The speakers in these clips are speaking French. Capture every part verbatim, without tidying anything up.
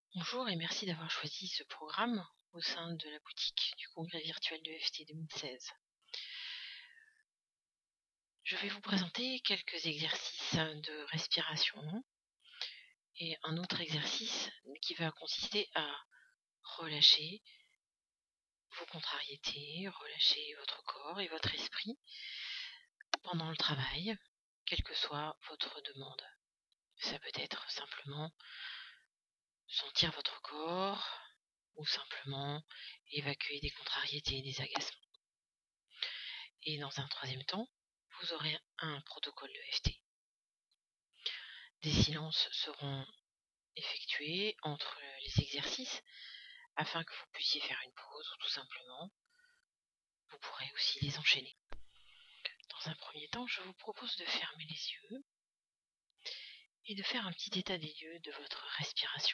Bonjour et merci d'avoir choisi ce programme au sein de la boutique du congrès virtuel de E F T deux mille seize. Je vais vous présenter quelques exercices de respiration et un autre exercice qui va consister à relâcher vos contrariétés, relâcher votre corps et votre esprit pendant le travail, quelle que soit votre demande. Ça peut être simplement sentir votre corps ou simplement évacuer des contrariétés et des agacements. Et dans un troisième temps, vous aurez un protocole de E F T. Des silences seront effectués entre les exercices afin que vous puissiez faire une pause ou tout simplement, vous pourrez aussi les enchaîner. Dans un premier temps, je vous propose de fermer les yeux et de faire un petit état des lieux de votre respiration.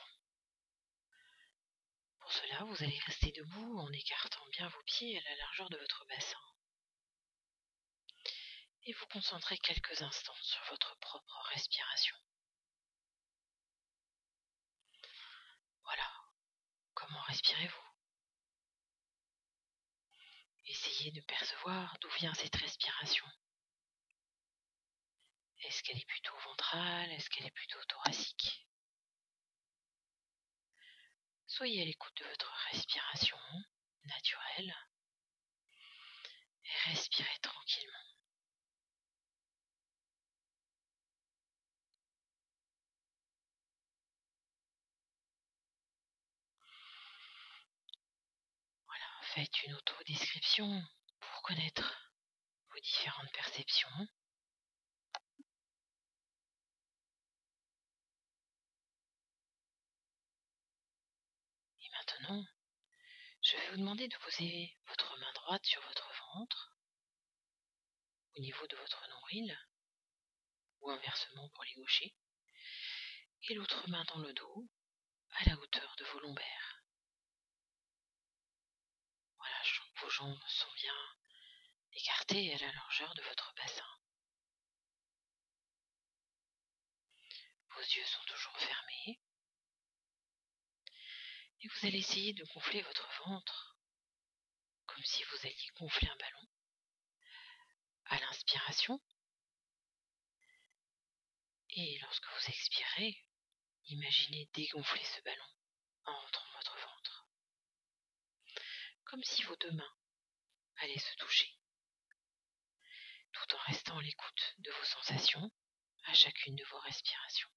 Pour cela, vous allez rester debout en écartant bien vos pieds à la largeur de votre bassin et vous concentrer quelques instants sur votre propre respiration. Voilà, comment respirez-vous ? Essayez de percevoir d'où vient cette respiration. Est-ce qu'elle est plutôt ventrale? Est-ce qu'elle est plutôt thoracique? Soyez à l'écoute de votre respiration naturelle et respirez tranquillement. Voilà, faites une autodescription pour connaître vos différentes perceptions. Et maintenant, je vais vous demander de poser votre main droite sur votre ventre, au niveau de votre nombril, ou inversement pour les gauchers, et l'autre main dans le dos, à la hauteur de vos lombaires. Voilà, vos jambes sont bien écartées à la largeur de votre bassin. Vos yeux sont toujours fermés. Et vous allez essayer de gonfler votre ventre, comme si vous alliez gonfler un ballon. À l'inspiration. Et lorsque vous expirez, imaginez dégonfler ce ballon en rentrant dans votre ventre. Comme si vos deux mains allaient se toucher, tout en restant à l'écoute de vos sensations à chacune de vos respirations.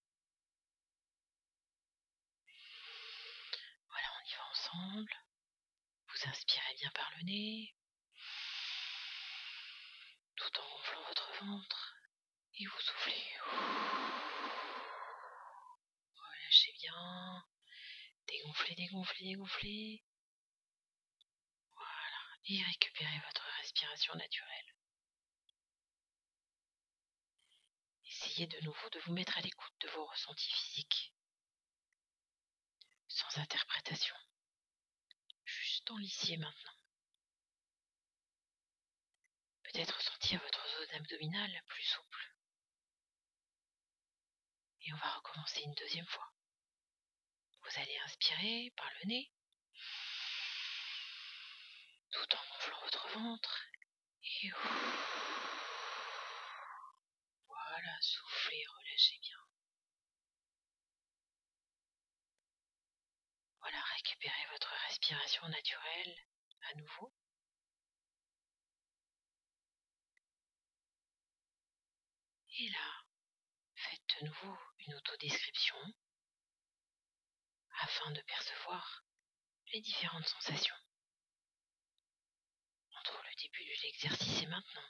Voilà, on y va ensemble. Vous inspirez bien par le nez, tout en gonflant votre ventre, et vous soufflez. Relâchez bien, dégonflez, dégonflez, dégonflez. Voilà, et récupérez votre respiration naturelle. Essayez de nouveau de vous mettre à l'écoute de vos ressentis physiques, sans interprétation, juste dans l'ici et maintenant. Peut-être sentir votre zone abdominale plus souple. Et on va recommencer une deuxième fois. Vous allez inspirer par le nez, tout en gonflant votre ventre. Et voilà, soufflez, relâchez bien. Voilà, récupérez votre respiration naturelle à nouveau. Et là, faites de nouveau une autodescription afin de percevoir les différentes sensations entre le début de l'exercice et maintenant.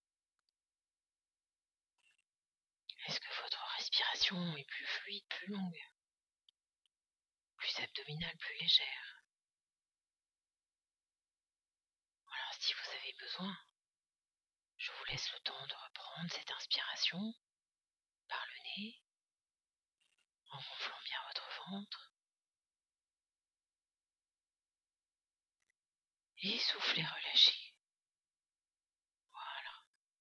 Est-ce que votre respiration est plus fluide, plus longue, plus abdominale, plus légère? Voilà, si vous avez besoin, je vous laisse le temps de reprendre cette inspiration par le nez, en gonflant bien votre ventre. Et soufflez, relâchez. Voilà.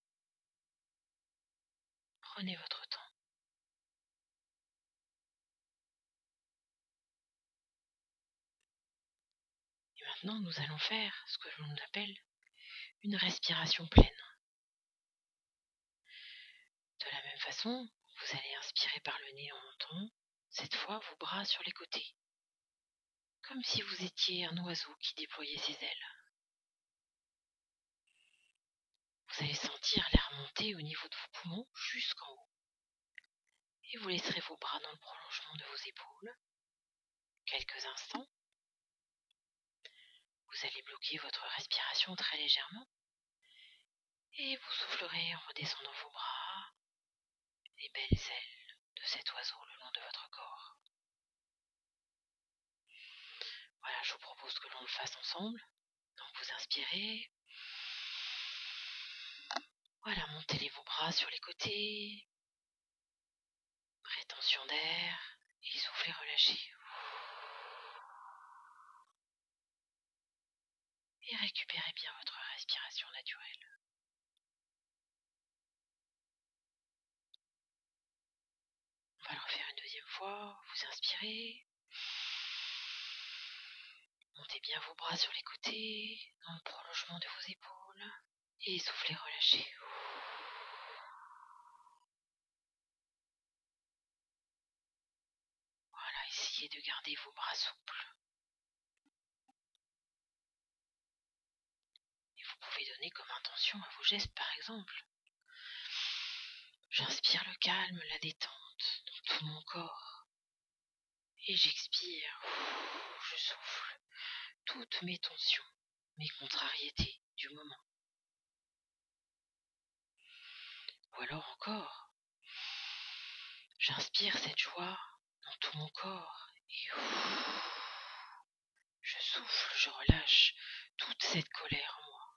Prenez votre temps. Maintenant, nous allons faire ce que l'on appelle une respiration pleine. De la même façon, vous allez inspirer par le nez en montant, cette fois vos bras sur les côtés, comme si vous étiez un oiseau qui déployait ses ailes. Vous allez sentir l'air monter au niveau de vos poumons jusqu'en haut. Et vous laisserez vos bras dans le prolongement de vos épaules. Quelques instants. Vous allez bloquer votre respiration très légèrement. Et vous soufflerez en redescendant vos bras, les belles ailes de cet oiseau le long de votre corps. Voilà, je vous propose que l'on le fasse ensemble. Donc vous inspirez. Voilà, montez vos bras sur les côtés. Rétention d'air. Et soufflez, relâchez. Et récupérez bien votre respiration naturelle. On va le refaire une deuxième fois. Vous inspirez. Montez bien vos bras sur les côtés, dans le prolongement de vos épaules. Et soufflez, relâchez. Voilà, essayez de garder vos bras souples. Et vous pouvez donner comme intention à vos gestes, par exemple. J'inspire le calme, la détente dans tout mon corps. Et j'expire, je souffle toutes mes tensions, mes contrariétés du moment. Ou alors encore, j'inspire cette joie dans tout mon corps et je souffle, je relâche toute cette colère en moi.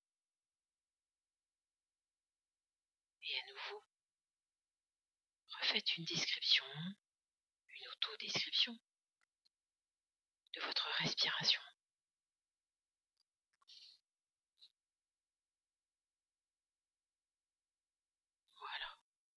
Et à nouveau, refaites une description, une auto-description de votre respiration. Voilà.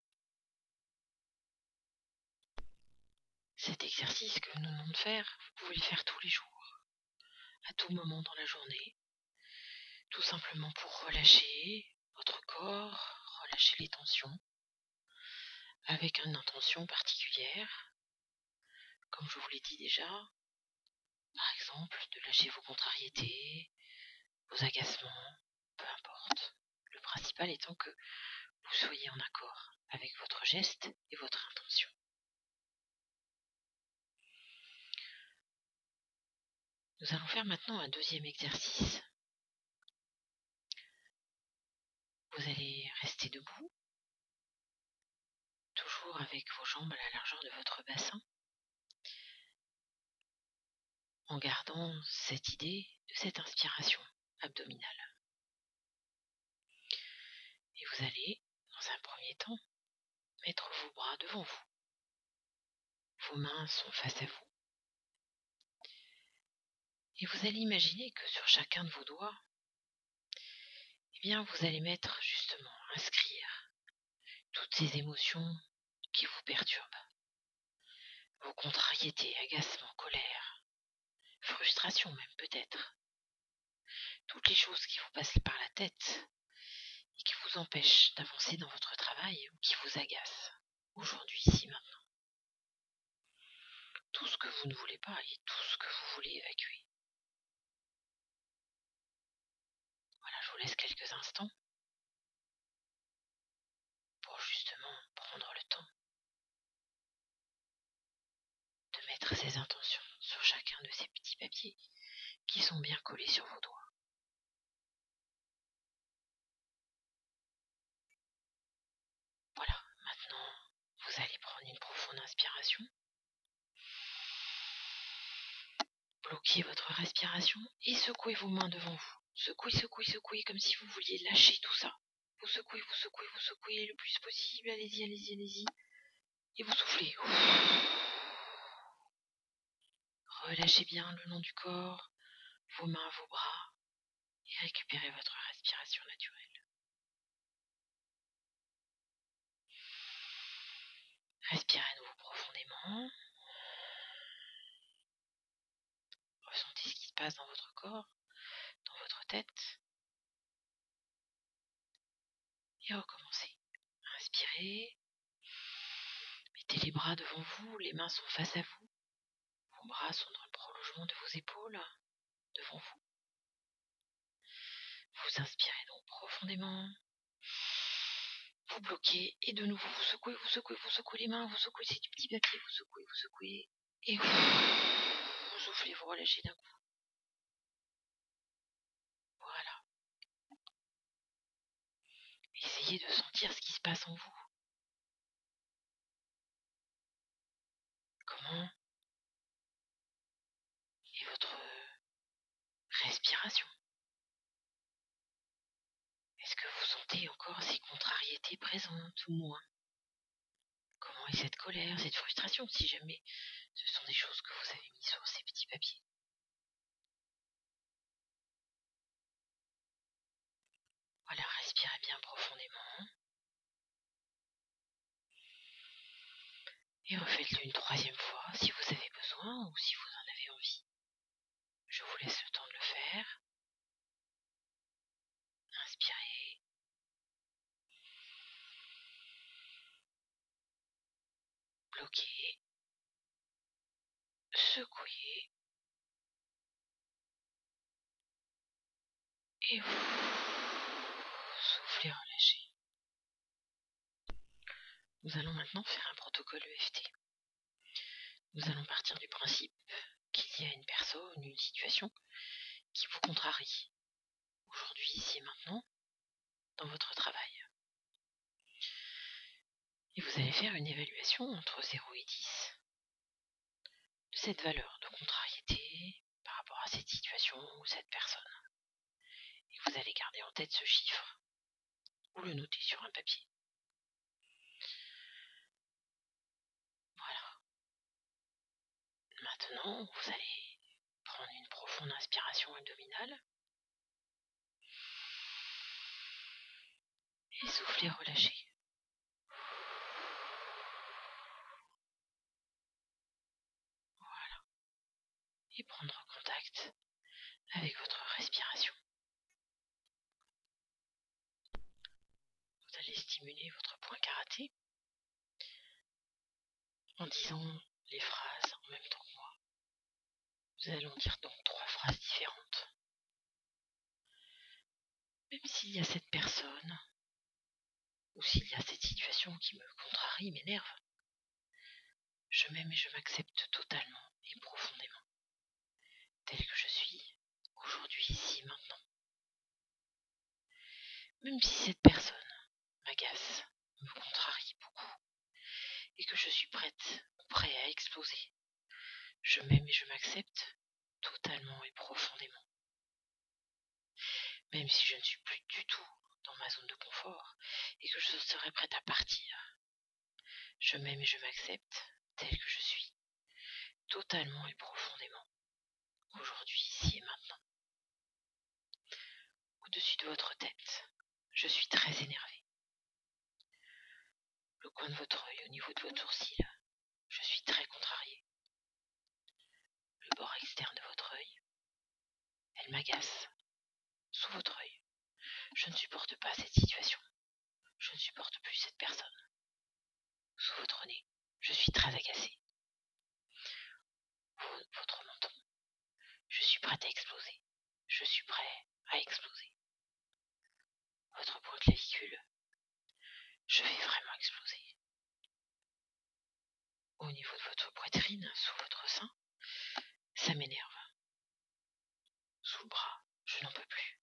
Cet exercice que nous venons de faire, vous pouvez le faire tous les jours, à tout moment dans la journée, tout simplement pour relâcher votre corps, relâcher les tensions, avec une intention particulière, comme je vous l'ai dit déjà, par exemple de lâcher vos contrariétés, vos agacements, peu importe. Le principal étant que vous soyez en accord avec votre geste et votre intention. Nous allons faire maintenant un deuxième exercice. Vous allez rester debout, toujours avec vos jambes à la largeur de votre bassin, en gardant cette idée de cette inspiration abdominale. Et vous allez, dans un premier temps, mettre vos bras devant vous. Vos mains sont face à vous. Et vous allez imaginer que sur chacun de vos doigts, eh bien, vous allez mettre justement, inscrire toutes ces émotions qui vous perturbent. Vos contrariétés, agacement, colère, frustration même peut-être. Toutes les choses qui vous passent par la tête et qui vous empêchent d'avancer dans votre travail ou qui vous agacent aujourd'hui, ici, maintenant. Tout ce que vous ne voulez pas et tout ce que vous voulez évacuer. Voilà, je vous laisse quelques instants pour justement prendre le temps de mettre ces intentions sur chacun de ces petits papiers qui sont bien collés sur vos doigts. Voilà, maintenant vous allez prendre une profonde inspiration, bloquer votre respiration et secouer vos mains devant vous. Secouez, secouez, secouez comme si vous vouliez lâcher tout ça. Vous secouez, vous secouez, vous secouez le plus possible, allez-y, allez-y, allez-y. Et vous soufflez. Relâchez bien le long du corps, vos mains, vos bras, et récupérez votre respiration naturelle. Respirez à nouveau profondément. Ressentez ce qui se passe dans votre corps. corps, dans votre tête. Et recommencez. Inspirez. Mettez les bras devant vous, les mains sont face à vous. Vos bras sont dans le prolongement de vos épaules, devant vous. Vous inspirez donc profondément. Vous bloquez et de nouveau vous secouez, vous secouez, vous secouez les mains, vous secouez ces petits papiers, vous secouez, vous secouez. Et vous, vous soufflez, vous relâchez d'un coup. Voilà. Essayez de sentir ce qui se passe en vous. Comment est votre respiration? Est-ce que vous sentez encore ces contrariétés présentes ou moins? Comment est cette colère, cette frustration, si jamais ce sont des choses que vous avez mis sur ces petits papiers? Voilà, respirez bien profondément. Et refaites-le une troisième fois si vous avez besoin ou si vous en avez envie. Je vous laisse le temps de le faire. Inspirez. Bloquez. Secouez. Et vous soufflez, relâchez. Nous allons maintenant faire un protocole E F T. Nous allons partir du principe qu'il y a une personne, une situation qui vous contrarie. Aujourd'hui, ici et maintenant, dans votre travail. Et vous allez faire une évaluation entre zéro et dix de cette valeur de contrariété par rapport à cette situation ou cette personne. Et vous allez garder en tête ce chiffre ou le noter sur un papier. Voilà. Maintenant, vous allez prendre une profonde inspiration abdominale et souffler, relâcher. Voilà. Et prendre contact avec votre respiration. Vous allez stimuler votre point karaté en disant les phrases en même temps que moi. Nous allons dire donc trois phrases différentes. Même s'il y a cette personne, ou s'il y a cette situation qui me contrarie, m'énerve, je m'aime et je m'accepte totalement et profondément, tel que je suis, aujourd'hui, ici et maintenant. Même si cette personne m'agace, me contrarie beaucoup, et que je suis prête, prêt à exploser, je m'aime et je m'accepte totalement et profondément. Même si je ne suis plus du tout dans ma zone de confort et que je serais prête à partir, je m'aime et je m'accepte tel que je suis, totalement et profondément, aujourd'hui, ici et maintenant. Au-dessus de votre tête, je suis très énervée. Le coin de votre œil, au niveau de votre sourcil, je suis très contrariée. Le bord externe de votre œil, elle m'agace. Sous votre œil, je ne supporte pas cette situation. Je ne supporte plus cette personne. Sous votre nez, je suis très agacée. Votre menton, je suis prête à exploser. Je suis prêt à exploser. Votre point clavicule, je vais vraiment exploser. Au niveau de votre poitrine, sous votre sein, ça m'énerve. Sous le bras, je n'en peux plus.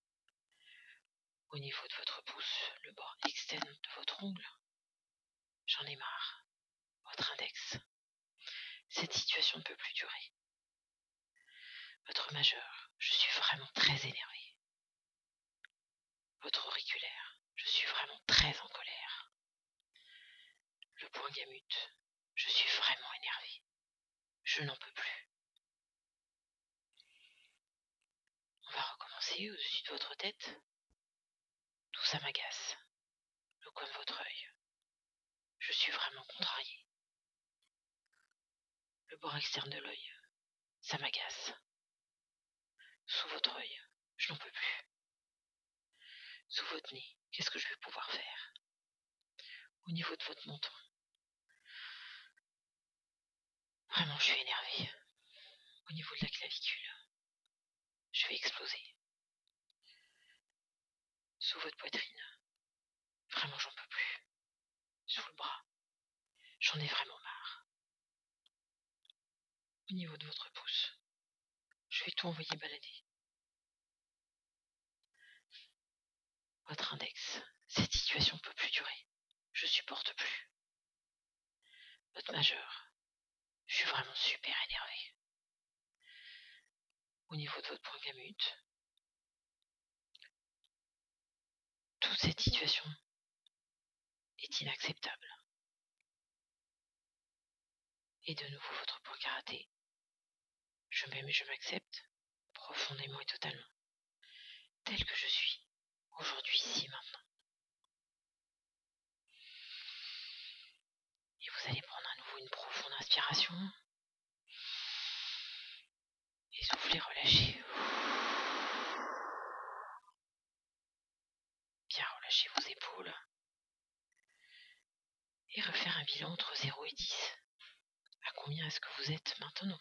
Au niveau de votre pouce, le bord externe de votre ongle, j'en ai marre. Votre index, cette situation ne peut plus durer. Votre majeur, je suis vraiment très énervée. Votre auriculaire, je suis vraiment très en colère. Le point gamut, je suis vraiment énervée. Je n'en peux plus. On va recommencer au-dessus de votre tête. Tout ça m'agace. Le coin de votre œil, je suis vraiment contrariée. Le bord externe de l'œil, ça m'agace. sous votre œil, je n'en peux plus. Sous votre nez, qu'est-ce que je vais pouvoir faire? Au niveau de votre menton. Vraiment, je suis énervée. Au niveau de la clavicule, je vais exploser. Sous votre poitrine, vraiment, j'en peux plus. Sous le bras, j'en ai vraiment marre. Au niveau de votre pouce, je vais tout envoyer balader. Votre index, cette situation peut plus durer. Je supporte plus. Votre majeur, je suis vraiment super énervée. Au niveau de votre point gamut, toute cette situation est inacceptable. Et de nouveau votre point karaté, je m'aime et je m'accepte profondément et totalement, tel que je suis, aujourd'hui, ici et maintenant. Et vous allez prendre à nouveau une profonde inspiration. Et soufflez, relâchez. Bien relâchez vos épaules. Et refaire un bilan entre zéro et dix. À combien est-ce que vous êtes maintenant?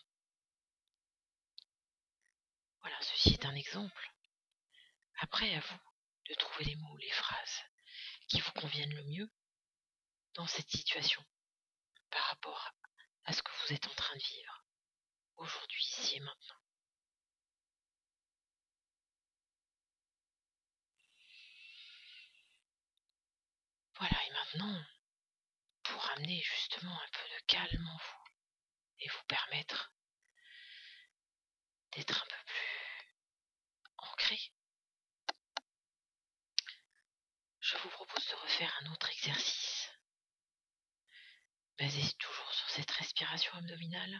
Voilà, ceci est un exemple. Après, à vous de trouver les mots, les phrases qui vous conviennent le mieux dans cette situation par rapport à ce que vous êtes en train de vivre aujourd'hui, ici et maintenant. Voilà, et maintenant, pour amener justement un peu de calme en vous et vous permettre d'être un peu plus ancré, je vous propose de refaire un autre exercice basé toujours sur cette respiration abdominale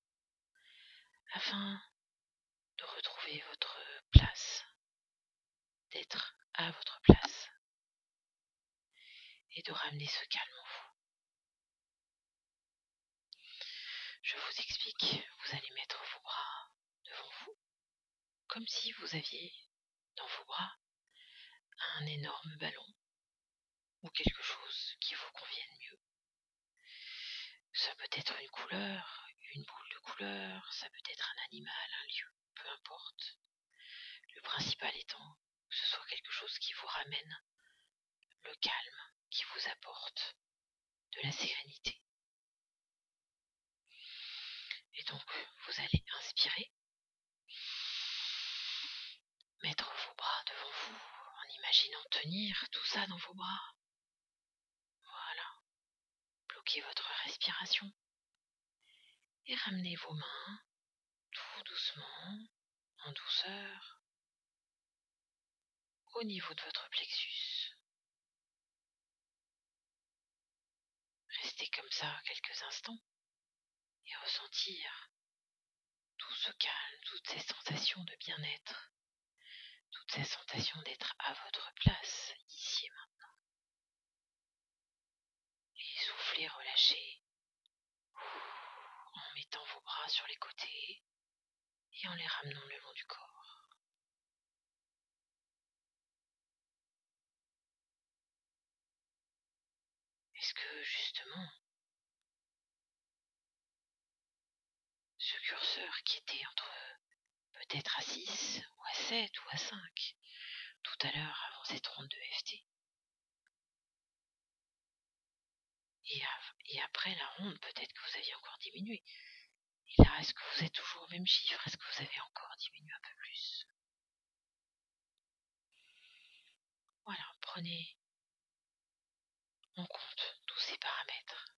afin de retrouver votre place, d'être à votre place et de ramener ce calme en vous. Je vous explique, vous allez mettre vos bras devant vous comme si vous aviez dans vos bras un énorme ballon ou quelque chose qui vous convienne mieux. Ça peut être une couleur, une boule de couleur, ça peut être un animal, un lieu, peu importe. Le principal étant que ce soit quelque chose qui vous ramène le calme, qui vous apporte de la sérénité. Et donc, vous allez inspirer, mettre vos bras devant vous en imaginant tenir tout ça dans vos bras. Voilà. Bloquez votre respiration et ramenez vos mains tout doucement, en douceur, au niveau de votre plexus. Restez comme ça quelques instants et ressentir tout ce calme, toutes ces sensations de bien-être, toutes ces sensations d'être à votre place, ici et maintenant. Et soufflez, relâchez, en mettant vos bras sur les côtés et en les ramenant le long du corps. Est-ce que justement, ce curseur qui était entre peut-être à six ou à sept ou à cinq, tout à l'heure avant ces trente-deux F T, et, et après la ronde, peut-être que vous aviez encore diminué. Et là, est-ce que vous êtes toujours au même chiffre? Est-ce que vous avez encore diminué un peu plus? Voilà, prenez en compte tous ces paramètres.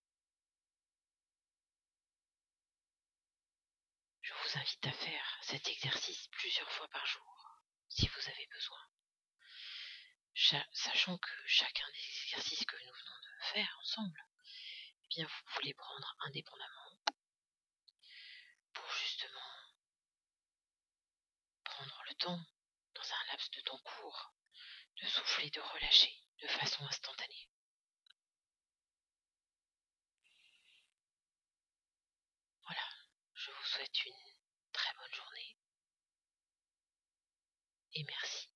Je vous invite à faire cet exercice plusieurs fois par jour, si vous avez besoin. Cha- sachant que chacun des exercices que nous venons de faire ensemble, eh bien vous pouvez les prendre indépendamment pour justement prendre le temps, dans un laps de temps court, de souffler, de relâcher de façon instantanée. Voilà, je vous souhaite une très bonne journée et merci.